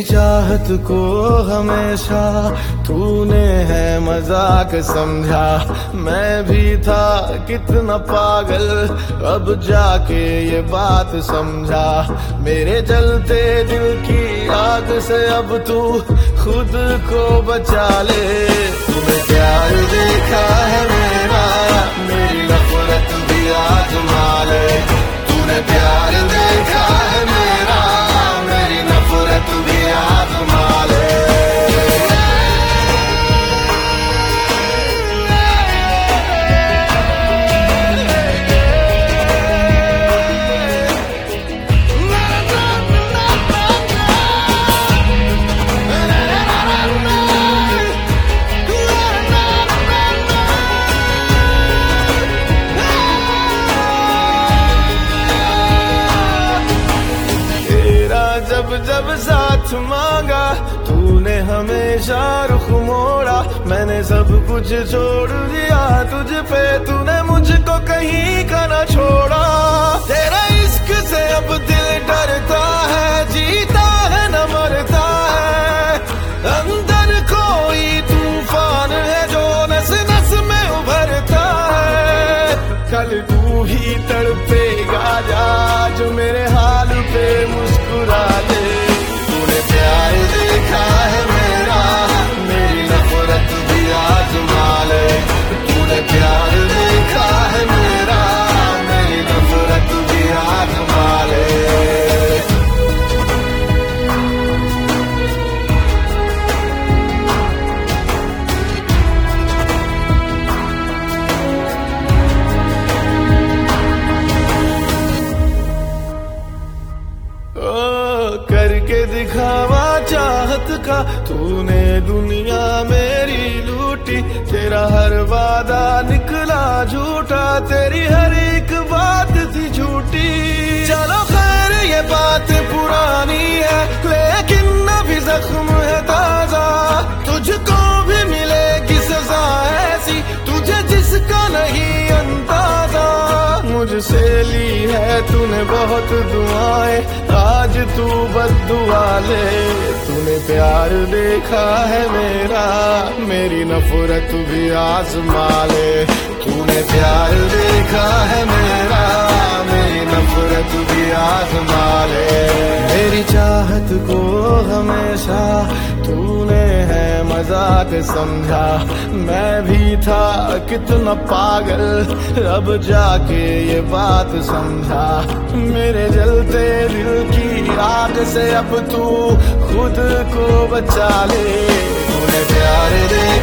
चाहत को हमेशा तूने है मजाक समझा। मैं भी था कितना पागल, अब जाके ये बात समझा। मेरे जलते दिल की आग से अब तू खुद को बचा ले। तूने प्यार देखा है मेरा, मेरी नफरत भी आजमा ले। तूने प्यार देखा है मेरा, मेरी नफरत भी आजमा ले। जब साथ मांगा तूने हमेशा रुख मोड़ा। मैंने सब कुछ छोड़ दिया तुझ पे, तूने मुझको कहीं का ना छोड़ा। तेरा इश्क से अब दिल डरता है, जीता है न मरता है। अंदर कोई तूफान है जो नस नस में उभरता है। कल तू ही तड़पेगा जा जो मेरे हाल पे मुस्कुरा दे। तूने प्यार देखा है मेरा, मेरी नफरत भी आजमा ले। तूने प्यार देखा है मेरा, मेरी नफरत भी आजमा ले। करके दिखावा चाहत का तूने दुनिया मेरी लूटी। तेरा हर वादा निकला झूठा, तेरी हर एक बात थी झूठी। चलो खैर ये बात पुरानी है, लेकिन अभी जख्म है ताजा। तुझको भी मिलेगी सजा ऐसी, तुझे जिसका नहीं अंदाजा। मुझसे ली है तूने बहुत दुआएं, आज तू बद्दुआ ले। तूने प्यार देखा है मेरा, मेरी नफरत भी आजमा ले। तूने प्यार देखा है मेरा, मेरी नफरत भी आजमा ले। मेरी चाहत को हमेशा तूने है मजाक समझा। मैं भी था कितना पागल, अब जाके ये बात समझा। मेरे जलते दिल की आग से अब तू खुद को बचा ले। तूने प्यार दे